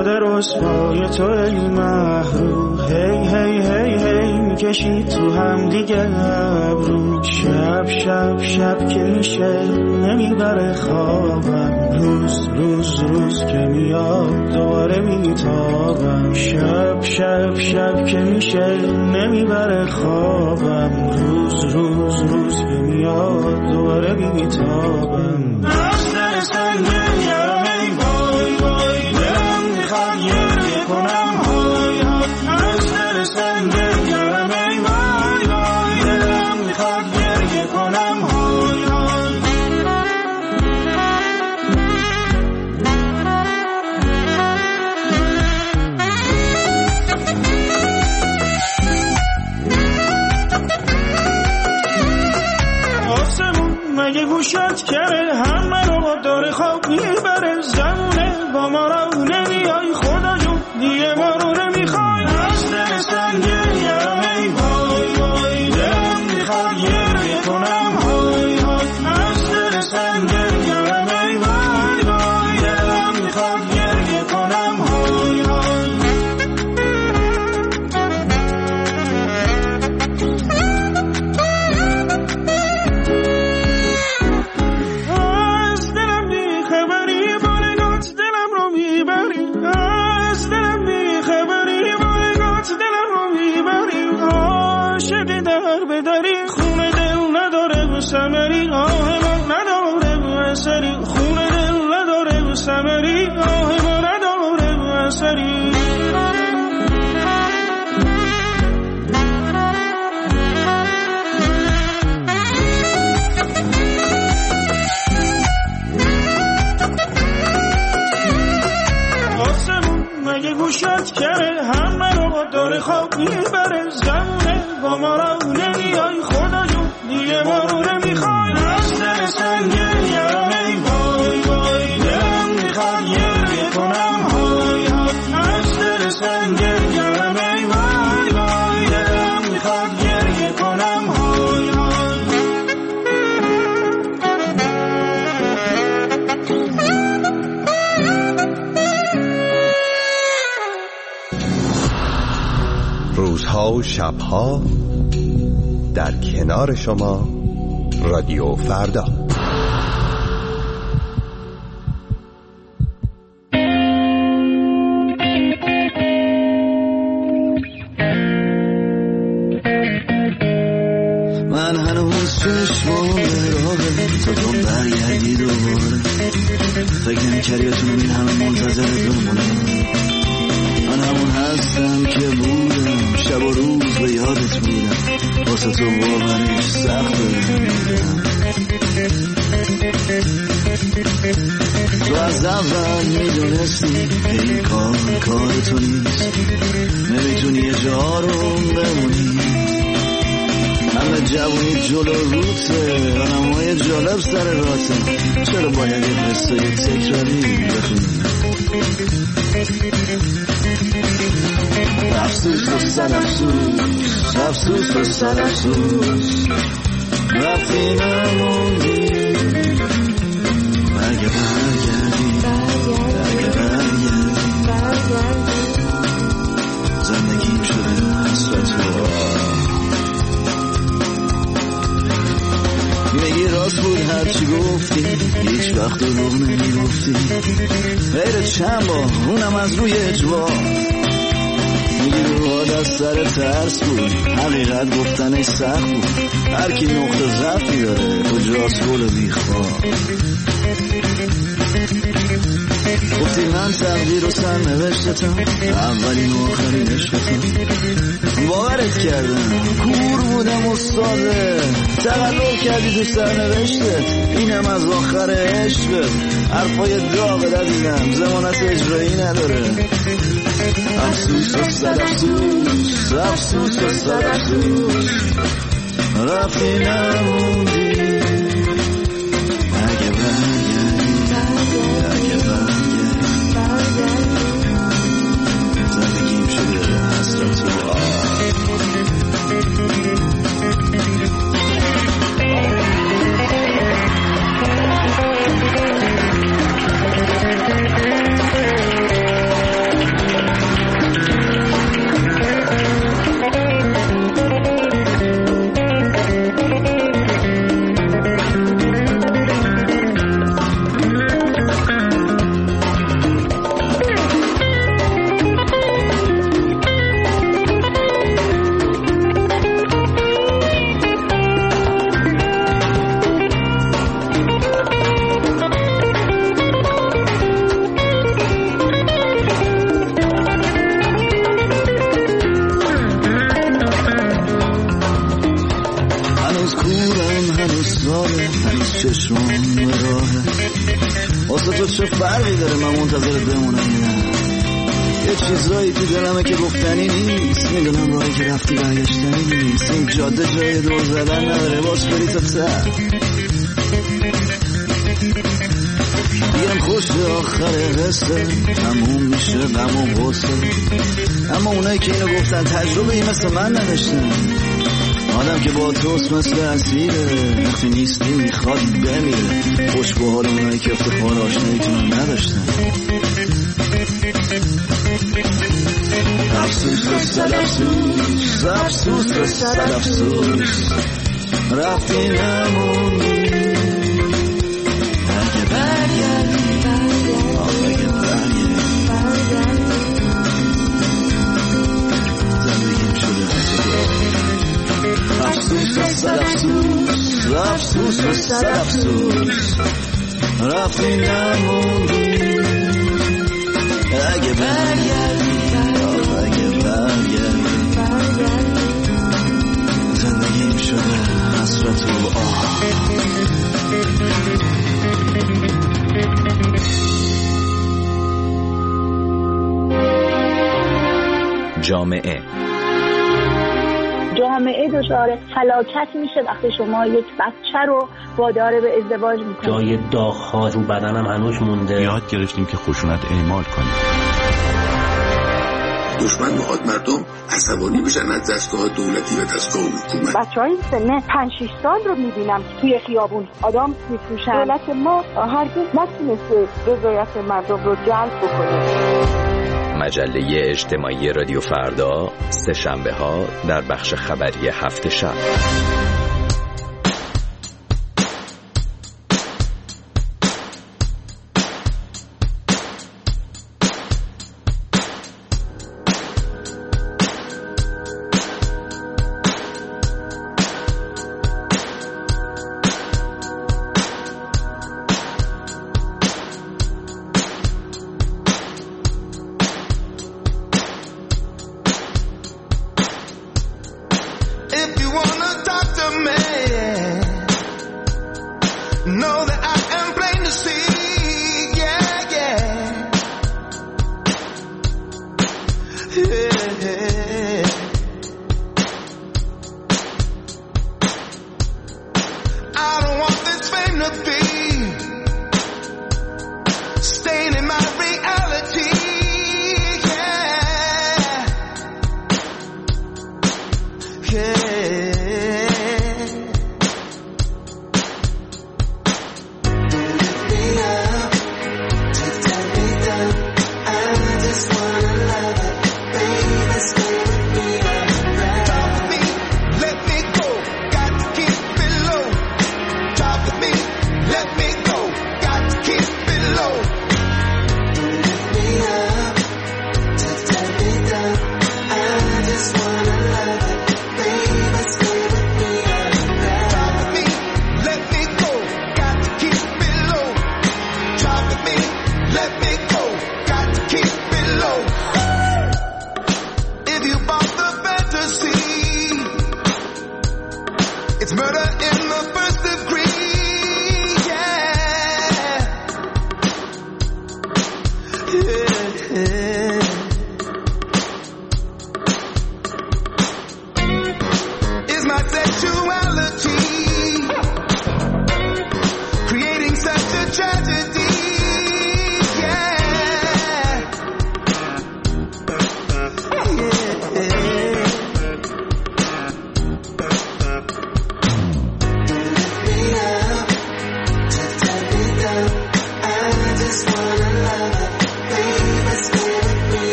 شده رسوای تو ای محروم، هی هی هی هی میکشید تو هم دیگه ابرو. شب شب شب که میشه نمیبره خوابم، روز روز روز که میاد دوباره میتابم. شب شب شب که میشه نمیبره خوابم، روز روز روز که میاد دوباره میتابم. از دل سنگین یارم ای وای وای، دلم میخواد گریه کنم های های. از دل سنگین یارم ای وای وای، دلم میخواد گریه کنم های های. آسمون مگه گوشت کره، همه رو داره خواب میبره. زمونه با ما رو نمیای خدا جون، دیگه ما رو نمیخوای. از دل سنگین یارم ای وای وای، دلم میخواد گریه کنم های های. از دل سنگین یارم ای وای وای، دلم میخواد گریه کنم های های. از دلم بیخبری بارگات دلم رو میبری، از دلم بیخبری بارگات دلم رو میبری. عاشق در بدری خونه دل نداره و ثمری، آه ما نداره و اثری. خونه دل نداره و ثمری، آه ما نداره و اثری. آسمون مگه گوشت کره، همه رو داره خواب میبره. زمونه با ما رو نمیای خدا جون، دیگه ما رو نمیخوای. از دل سنگین یارم ای وای وای، دلم میخواد گریه کنم های های. از دل سنگین یارم ای وای وای، دلم میخواد گریه کنم های های. روزها و شبها در کنار شما، رادیو فردا. من هنوز چشمام براغه تا تو برگردی دوباره. فکر نمی‌کردی بتونم این همه منتظر بمونم. من همون هستم که بودم، شب و روز به یادت بودم. واسه تو باورش سخته بودم. تو از اول میدونستی این کار تو نیست، نمیتونی یه جا رو بمونی. همه جوانی جلو روته، آنمای جالب سر راته. چرا باید یه قصه تکراری بخونی؟ افسوس و سر افسوس، افسوس و سر افسوس، وقتی نموندی. اگه برگردی، اگه برگردی، زندگیم شده حسرت و میگی راست بود هرچی گفتی، هیچ وقت دروغ نمیگفتی. غیر چند بار اونم از روی اجبار. میگی روحات از سر ترس بود، حقیقت گفتنش سخت بود. هر کی نقطه ضعفی داره کجاست گل بیخواه. گفتی من تقدیر و سرنوشتتم، اولین و آخرین عشقتم. باورت کردم کور بودم استاده، تقلب کردی تو سرنوشتت. اینم از آخر عشقت. حرفای داغ ندیدم، ضمانت اجرایی نداره. افسوس و صد افسوس، افسوس و صد افسوس، رفتی نموندی. اگه برگردی، اگه برگردی، زندگیم شده حسرت و چشمون به راهه. واسه تو چه فرقی داره من منتظرت بمونم؟ یه چیزایی تو دلمه که گفتنی نیست. میدونم راهی که رفتی برگشتنی نیست. این جاده جای دور زدن نداره، باز بری تا ته. بگم خوش به آخر قصه تموم میشه غم و غصه. اما اونایی که اینو گفتن تجربه ای مثل من نداشتن. آدم که با توست مثل اسیره، وقتی نیستی میخواد بمیره. خوش به حال اونایی که افتخار آشناییتون نداشتن. افسوس و صد افسوس، افسوس و صد افسوس، رفتی نموندی. اگه برگردی، اگه برگردی، زندگیم شده افسوس و صد افسوس، افسوس و صد افسوس، رفتی نموندی. اگه برگردی، اگه برگردی، زندگیم شده حسرت و آه. جامعه دچار فلاکت میشه وقتی شما یک بچه رو وادار به ازدواج میکنید. جای داغ‌ها رو بدنم هنوز مونده. یاد گرفتیم که خشونت اعمال کنیم. دشمن میخواد مردم عصبانی بشن از دستگاه دولتی و دستگاه حکومت. بچه‌های سن 5-6 سال رو میبینم توی خیابون آدم میفروشن. دولت ما هرگز نتونسته رضایت مردم رو جلب بکنه. مجله اجتماعی رادیو فردا، سه شنبه ها در بخش خبری هفت شب.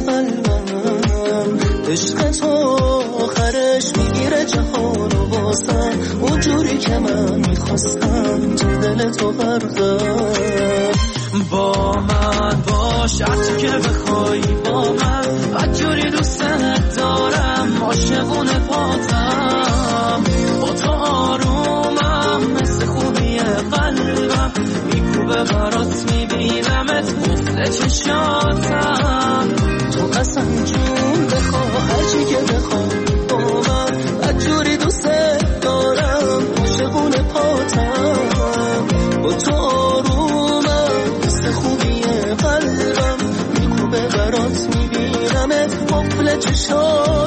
قلبم، عشق تو آخرش میگیره جهان و واسم، اونجوری که من میخواستم تو دل تو غرقم. با من باش هرچی که بخوای، با من هرجوری دوست دارم، عاشقونه پاتم، با تو آرومم، مثل خوبی قلبم میکوبه برات، میبینمت قفل چشاتم. تو قسم جون بخوا هرچی که بخوای، با من هرجوری دوست دارم، عاشقونه پاتم، با تو آرومم، مثل خوبی قلبم میکوبه برات، میبینمت قفل چشاتم.